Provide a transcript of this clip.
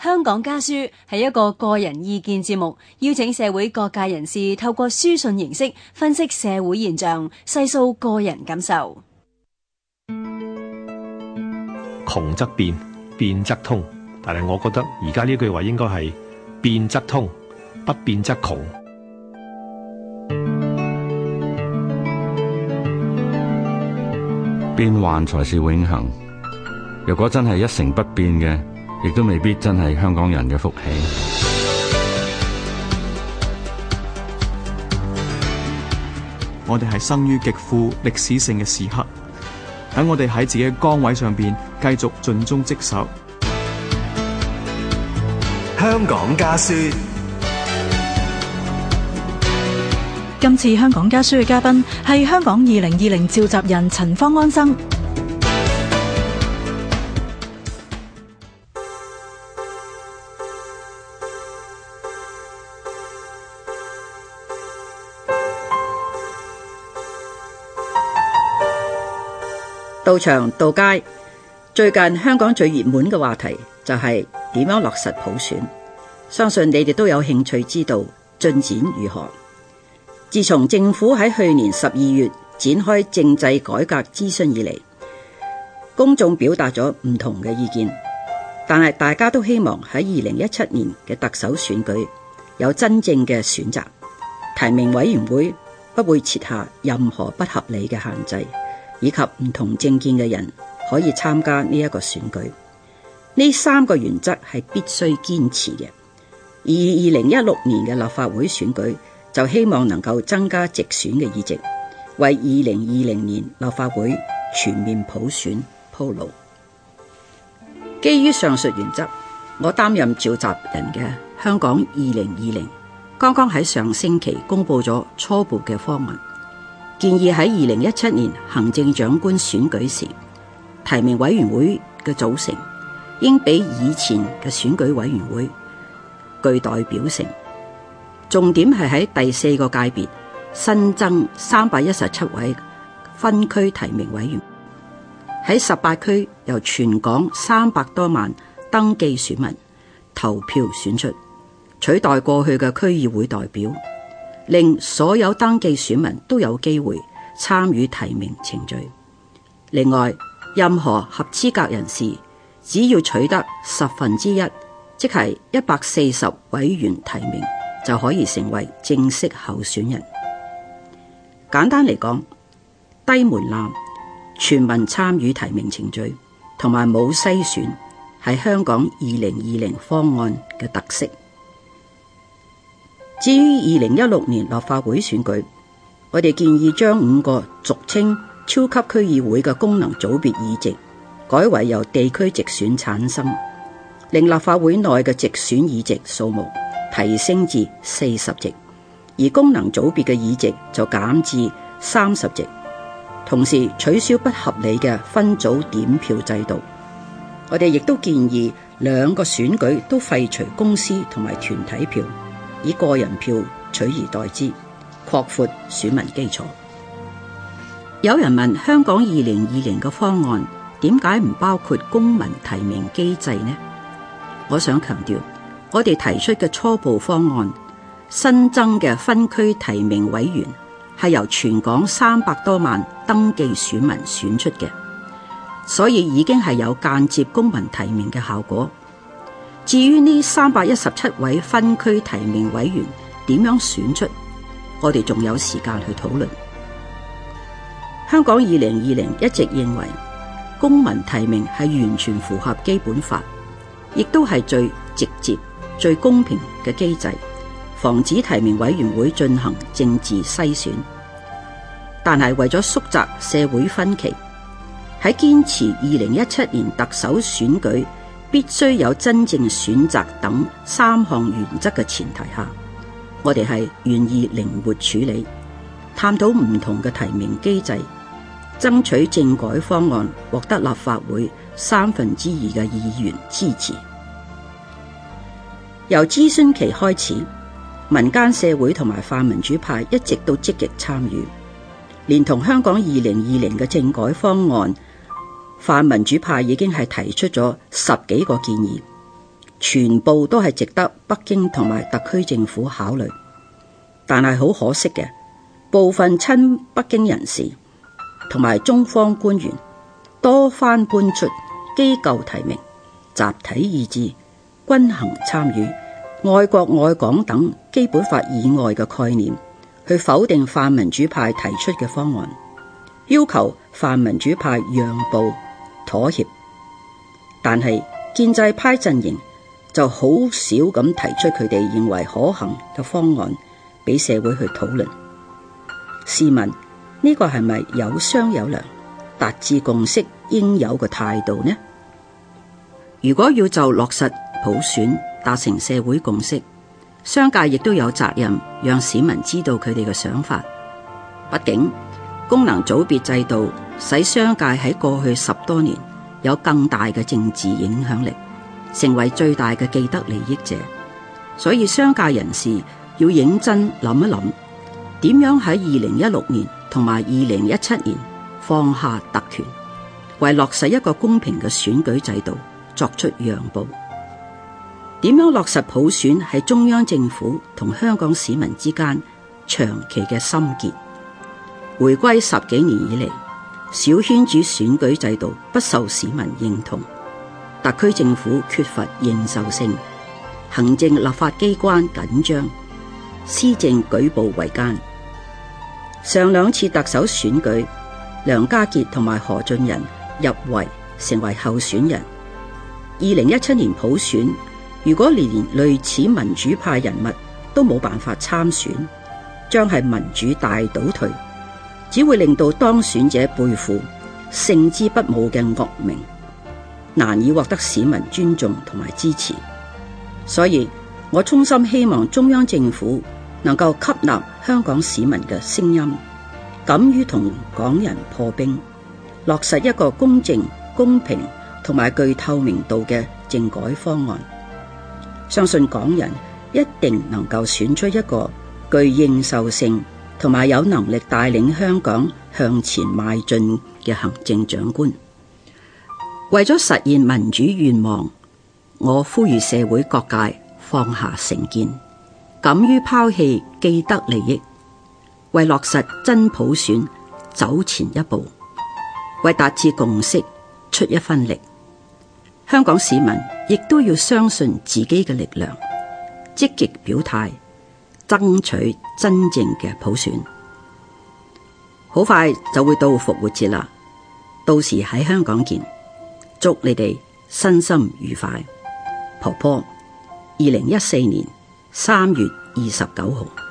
香港家書係一個個人意見節目，邀請社會各界人士透過書信形式分析社會現象，細數個人感受。 窮則變，變則通，但係我覺得而家呢句話應該係變則通，不變則窮。 變幻才是永恆，若果真係一成不變嘅，亦都未必真係香港人嘅福氣。 我哋係生於極富歷史性嘅時刻，等我哋喺自己嘅崗位上邊繼續盡忠職守。 香港家書。 今次香港家書嘅嘉賓係香港2020召集人陳方安生。 到場到街，最近香港最熱門嘅話題就係點樣落實普選。相信你哋都有興趣知道進展如何。自從政府喺去年12月展開政制改革諮詢以嚟，公眾表達咗唔同嘅意見，但係大家都希望喺2017年嘅特首選舉有真正嘅選擇，提名委員會不會設下任何不合理嘅限制，以及唔同政見嘅人可以參加呢一個選舉。呢3個原則係必須堅持嘅。而2016年嘅立法會選舉就希望能夠增加直選嘅議席，為2020年立法會全面普選鋪路。基於上述原則，我擔任召集人嘅香港2020剛剛喺上星期公布咗初步嘅方案，建議喺2017年行政長官選舉時，提名委員會嘅組成應比以前嘅選舉委員會具代表性。重點係喺第4個界別新增317位分區提名委員，喺18區由全港300多萬登記選民投票選出，取代過去嘅區議會代表，令所有登記選民都有機會參與提名程序。另外，任何合資格人士只要取得1/10，即係140委員提名，就可以成為正式候選人。簡單嚟講，低門檻、全民參與提名程序同埋冇篩選，係香港2020方案嘅特色。至於2016年立法會選舉，我哋建議將5個俗稱超級區議會嘅功能組別議席改為由地區直選產生，令立法會內嘅直選議席數目提升至40席，而功能組別嘅議席就減至30席，同時取消不合理嘅分組點票制度。我哋亦都建議2個選舉都廢除公司同埋團體票，以個人票取而代之，擴闊選民基礎。有人問香港2020嘅方案點解唔包括公民提名機制呢？我想強調，我哋提出嘅初步方案新增嘅分區提名委員係由全港300多萬登記選民選出嘅，所以已經係有間接公民提名嘅效果。至於呢317位分區提名委員點樣選出，我哋仲有時間去討論。香港2020一直認為公民提名係完全符合基本法，亦都係最直接、最公平嘅機制，防止提名委員會進行政治篩選。但係為咗縮窄社會分歧，喺堅持2017年特首選舉必須有真正選擇等3項原則嘅前提下，我哋係願意靈活處理，探討唔同嘅提名機制，爭取政改方案獲得立法會2/3嘅議員支持。由諮詢期開始，民間社會同埋泛民主派一直都積極參與，連同香港2020嘅政改方案，泛民主派已經係提出咗10幾個建議， 全部都係值得北京同埋特區政府考慮。但係好可惜嘅，部分親北京人士同埋中方官員多番搬出機構提名、集體意志、均衡參與、愛國愛港等基本法以外嘅概念，去否定泛民主派提出嘅方案，要求泛民主派讓步妥協。但係建制派陣營就好少咁提出佢哋認為可行嘅方案俾社會去討論。試問呢個係咪有商有量、達至共識應有嘅態度呢？如果要就落實普選達成社會共識，商界亦都有責任讓市民知道佢哋嘅想法。畢竟功能組別制度使商界喺過去10多年有更大嘅政治影響力，成為最大嘅既得利益者。所以商界人士要認真諗一諗，點樣喺2016年同埋2017年放下特權，為落實一個公平嘅選舉制度作出讓步。點樣落實普選係中央政府同香港市民之間長期嘅心結。回歸10幾年以嚟，小圈子選舉制度不受市民認同，特區政府缺乏認受性，行政立法機關緊張，施政舉步維艱。上2次特首選舉，梁家傑同埋何俊仁入圍成為候選人。2017年普選，如果連類似民主派人物都冇辦法參選，將係民主大倒退，只會令到當選者背負勝之不武嘅惡名，難以獲得市民尊重同埋支持。所以我衷心希望中央政府能夠吸納香港市民嘅聲音，敢於同港人破冰，落實一個公正、公平同埋具透明度嘅政改方案。相信港人一定能夠選出一個具認受性同埋有能力帶領香港向前邁進嘅行政長官。為咗實現民主願望，我呼籲社會各界放下成見，敢於拋棄既得利益，為落實真普選走前一步，為達至共識出一分力。香港市民亦都要相信自己嘅力量，積極表態，爭取真正嘅普選。好快就會到復活節啦，到時喺香港見，祝你哋身心愉快。婆婆，2014年3月29號。